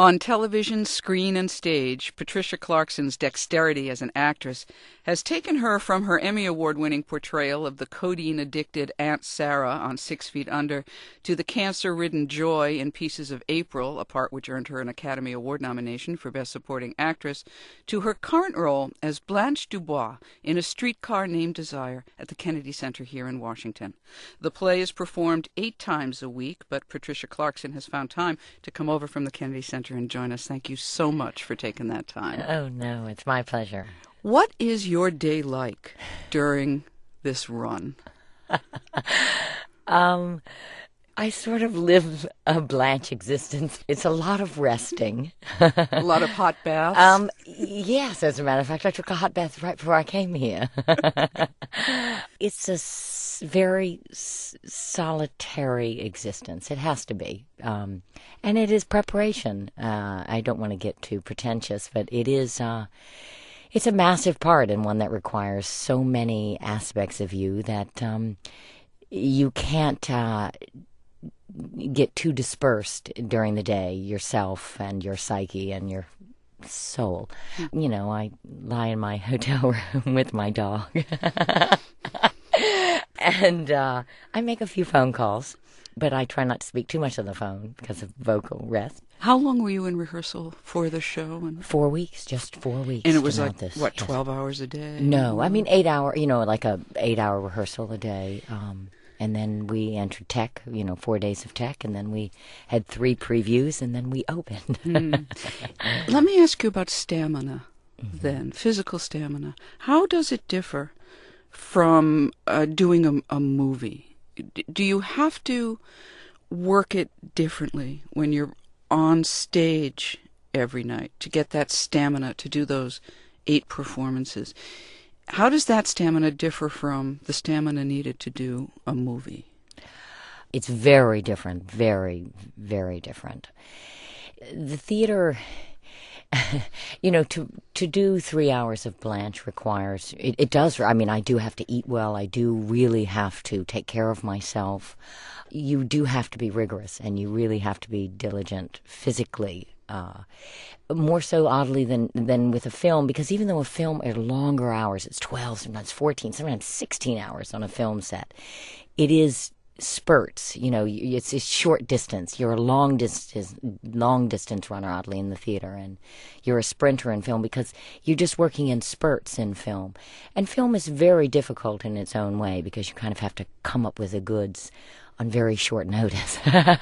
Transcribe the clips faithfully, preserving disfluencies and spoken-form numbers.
On television, screen, and stage, Patricia Clarkson's dexterity as an actress has taken her from her Emmy Award-winning portrayal of the codeine-addicted Aunt Sarah on Six Feet Under to the cancer-ridden Joy in Pieces of April, a part which earned her an Academy Award nomination for Best Supporting Actress, to her current role as Blanche Dubois in A Streetcar Named Desire at the Kennedy Center here in Washington. The play is performed eight times a week, but Patricia Clarkson has found time to come over from the Kennedy Center and join us. Thank you so much for taking that time. Oh, no, it's my pleasure. What is your day like during this run? um, I sort of live a Blanche existence. It's a lot of resting. A lot of hot baths? Um, yes, as a matter of fact, I took a hot bath right before I came here. It's a s- very s- solitary existence. It has to be. Um, and it is preparation. Uh, I don't want to get too pretentious, but it is... Uh, It's a massive part, and one that requires so many aspects of you that um, you can't uh, get too dispersed during the day, yourself and your psyche and your soul. You know, I lie in my hotel room with my dog. And uh, I make a few phone calls, but I try not to speak too much on the phone because of vocal rest. How long were you in rehearsal for the show? And Four weeks, just four weeks. And it was like, this. what, yes. twelve hours a day? No, I mean eight hour, you know, like a eight hour rehearsal a day. Um, and then we entered tech, you know, four days of tech, and then we had three previews, and then we opened. mm. Let me ask you about stamina, mm-hmm. then, physical stamina. How does it differ from uh, doing a, a movie? D- do you have to work it differently when you're on stage every night to get that stamina to do those eight performances? How does that stamina differ from the stamina needed to do a movie? It's very different, very, very different. The theater, you know, to to do three hours of Blanche requires, it, it does, I mean, I do have to eat well. I do really have to take care of myself. You do have to be rigorous, and you really have to be diligent physically, uh, more so oddly than, than with a film, because even though a film are longer hours, it's twelve, sometimes fourteen, sometimes sixteen hours on a film set, it is spurts, you know, it's a short distance. You're a long distance, long distance runner, oddly, in the theater, and you're a sprinter in film because you're just working in spurts in film. And film is very difficult in its own way because you kind of have to come up with the goods on very short notice.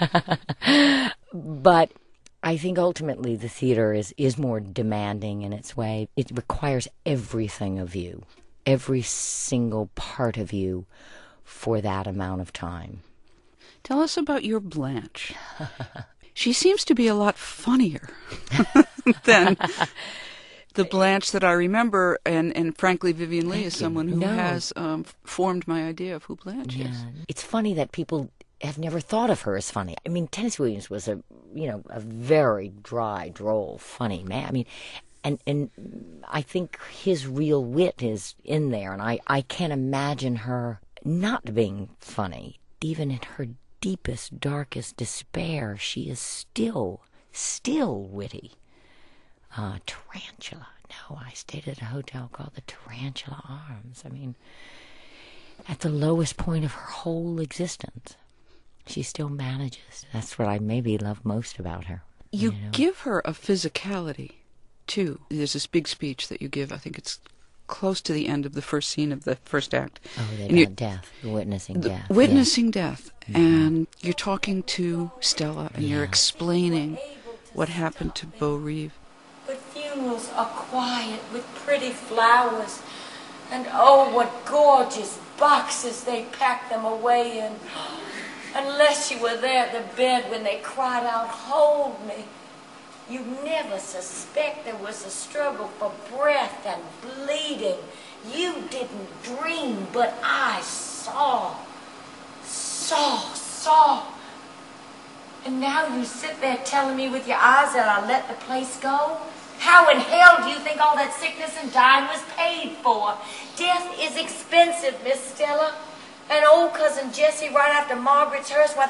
But I think ultimately the theater is, is more demanding in its way. It requires everything of you, every single part of you for that amount of time. Tell us about your Blanche. She seems to be a lot funnier than the Blanche that I remember, and, and frankly, Vivien Leigh is someone who no. has um, formed my idea of who Blanche yeah. is. It's funny that people have never thought of her as funny. I mean, Tennessee Williams was a, you know, a very dry, droll, funny man. I mean, and and I think his real wit is in there, and I, I can't imagine her not being funny. Even in her deepest, darkest despair, she is still, still witty. Uh, Tarantula. No, I stayed at a hotel called the Tarantula Arms. I mean, at the lowest point of her whole existence, she still manages. That's what I maybe love most about her. You, you know? give her a physicality, too. There's this big speech that you give, I think it's close to the end of the first scene of the first act. Oh, and about death, witnessing the, death. Witnessing yeah. death. Mm-hmm. And you're talking to Stella, and yeah. you're explaining what happened to Beau Reeve. But funerals are quiet with pretty flowers. And oh, what gorgeous boxes they pack them away in. Unless you were there at the bed when they cried out, "Hold me," you'd never suspect there was a struggle for breath and bleeding. You didn't dream, but I saw, saw, saw. And now you sit there telling me with your eyes that I let the place go? How in hell do you think all that sickness and dying was paid for? Death is expensive, Miss Stella. And old cousin Jessie right after Margaret's hearse, why the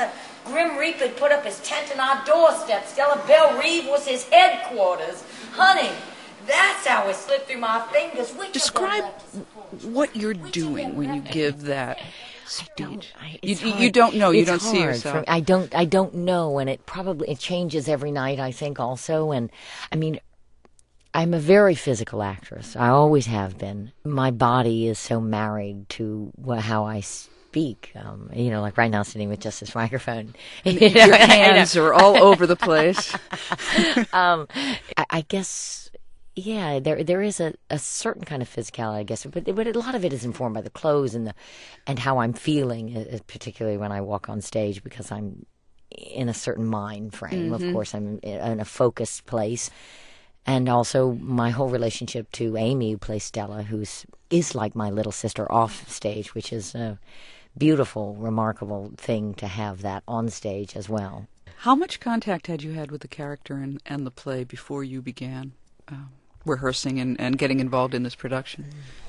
Grim Reaper put up his tent on our doorstep. Stella Belle Reeve was his headquarters. Honey, that's how it slipped through my fingers. Which Describe what you're doing when you give that speech. I You, it's you, hard. you don't know. You It's don't see hard yourself. for- I don't. I don't know, and it probably it changes every night. I think also, and I mean, I'm a very physical actress. I always have been. My body is so married to wha- how I speak. Um, you know, like right now, sitting with just this microphone. You know, Your I know. hands are all over the place. um, I, I guess, yeah, there there is a, a certain kind of physicality, I guess, but but a lot of it is informed by the clothes and the and how I'm feeling, uh, particularly when I walk on stage, because I'm in a certain mind frame. Of course, I'm in a focused place, and also my whole relationship to Amy, who plays Stella, who's is like my little sister off stage, which is a beautiful, remarkable thing to have that on stage as well. How much contact had you had with the character and, and the play before you began um, rehearsing and, and getting involved in this production?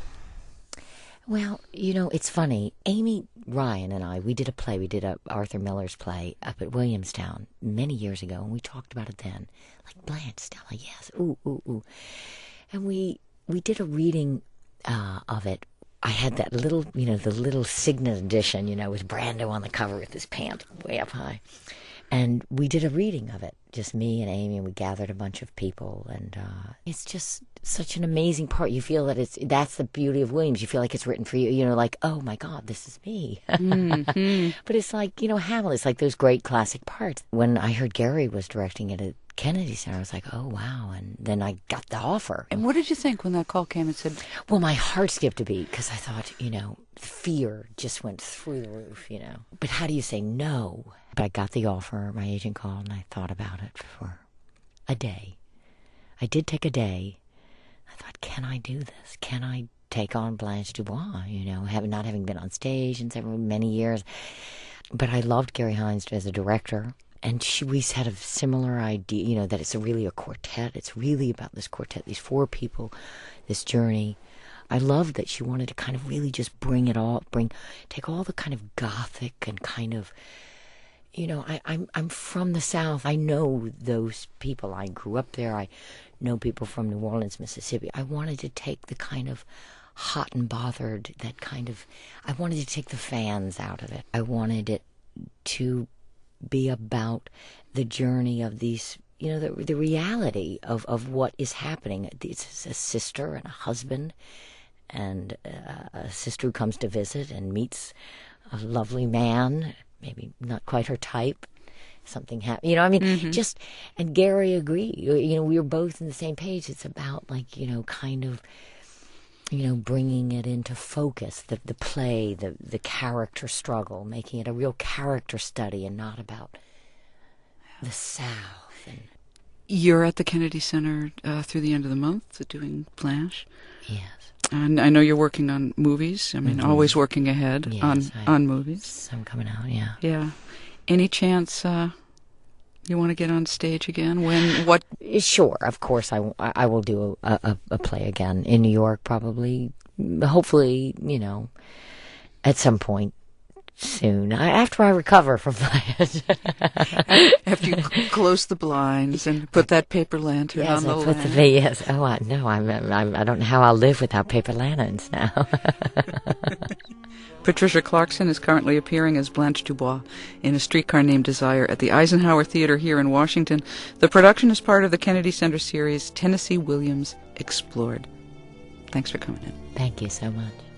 Well, you know, it's funny. Amy Ryan and I, we did a play. We did a Arthur Miller's play up at Williamstown many years ago, and we talked about it then. Like, Blanche, Stella, yes, ooh, ooh, ooh. And we we did a reading uh, of it. I had that little, you know, the little Signet edition, you know, with Brando on the cover with his pants way up high. And we did a reading of it, just me and Amy, and we gathered a bunch of people, and uh, it's just such an amazing part. You feel that it's that's the beauty of Williams. You feel like it's written for you. You know, like, oh my God, this is me. Mm-hmm. But it's like, you know, Hamlet. It's like those great classic parts. When I heard Gary was directing it at Kennedy Center, I was like, oh wow. And then I got the offer. And what did you think when that call came and said, Well, my heart skipped a beat because I thought, you know, fear just went through the roof, you know. But how do you say no? But I got the offer. My agent called, and I thought about it for a day. I did take a day. I thought, can I do this? Can I take on Blanche Dubois? You know, have, not having been on stage in several many years. But I loved Gary Hines as a director. And she, we had a similar idea, you know, that it's a really a quartet. It's really about this quartet, these four people, this journey. I loved that she wanted to kind of really just bring it all, bring, take all the kind of gothic and kind of, you know, I, I'm I'm from the South. I know those people. I grew up there. I know people from New Orleans, Mississippi. I wanted to take the kind of hot and bothered, that kind of, I wanted to take the fans out of it. I wanted it to be about the journey of these, you know, the the reality of, of what is happening. It's a sister and a husband, and uh, a sister who comes to visit and meets a lovely man, maybe not quite her type. Something happened, you know, I mean, mm-hmm. just, and Gary agreed. You know, we were both on the same page. It's about, like, you know, kind of, you know, bringing it into focus, the the play, the the character struggle, making it a real character study and not about the South. And you're at the Kennedy Center uh, through the end of the month doing Blanche. Yes. And I know you're working on movies. I mean, mm-hmm. always working ahead yes, on, I, on movies. Some coming out, yeah. Yeah. Any chance uh, you want to get on stage again? When, what? Sure, of course I, I will do a, a, a play again in New York, probably. Hopefully, you know, at some point soon. I, after I recover from that. After you c- close the blinds and put that paper lantern yes, on the I put lantern. the yes. Oh, I, no, I'm, I'm. I don't know how I'll live without paper lanterns now. Patricia Clarkson is currently appearing as Blanche Dubois in A Streetcar Named Desire at the Eisenhower Theater here in Washington. The production is part of the Kennedy Center series Tennessee Williams Explored. Thanks for coming in. Thank you so much.